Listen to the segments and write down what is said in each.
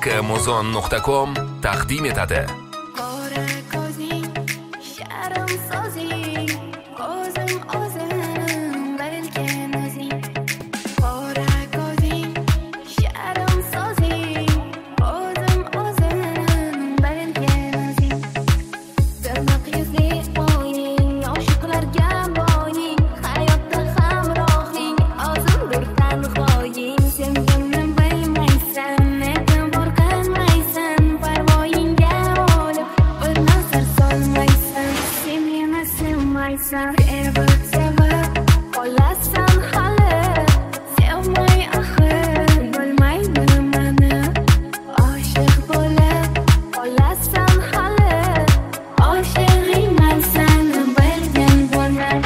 muzon.com taqdim etadi. Qora ko'zing, sharim sozing, o'zim bilgan o'zing. Qora ko'zing, sharim sozing, o'zim bilgan o'zing. Dimiq yuzli o'yning, oshiqlarga boyning, hayotda hamrohing, o'zimdir tanhoying. Sevgimni bilmaysan, nega qo'rqmaysan, parvoyingga olib, bir nazar solmaysan. Sen meni sevmaysan, sevib qolasan hali. Sevmay axir bo'lmaydi mani, oshiq bo'lib qolasan hali. Oshig'ingman seni bilgan bo'lmay.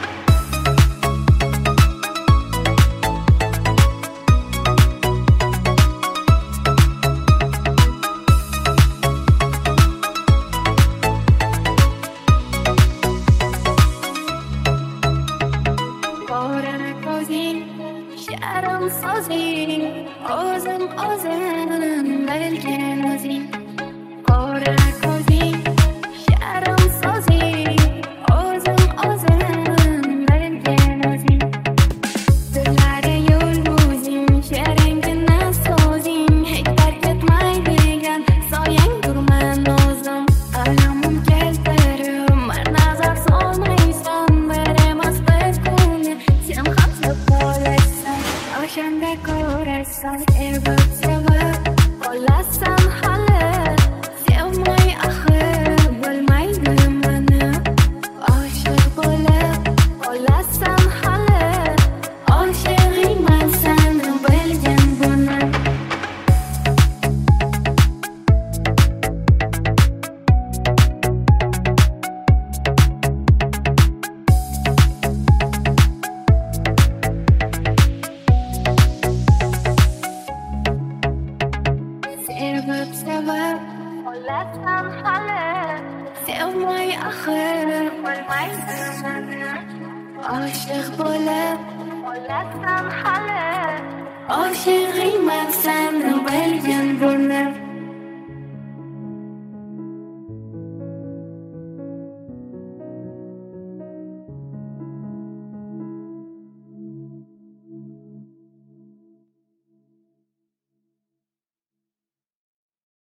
Qora ko'zing, sharim sozing, o'zim bilgan o'zing. Qora ko'zing, sharim sozing, o'zim bilgan o'zing. Dillarga yulduzing, sheringina so'zing, hech tark etmaydigan soyangdirman o'zim. Alamim keltirib, bir nazar solmaysan, bir emas biz kunga sen ham qolasan. O'shanda ko'rasan, sevib qolasan hali. Sevmay axir bo'lmaydi mani, oshiq bo'lib qolasan hali. Oshig'ingman seni bilgan bo'lmay. Sevib qolasan hali. Sevmay axir bo'lmaydi mani, oshiq bo'lib qolasan hali. Oshig'ingman seni bilgan bo'lmay.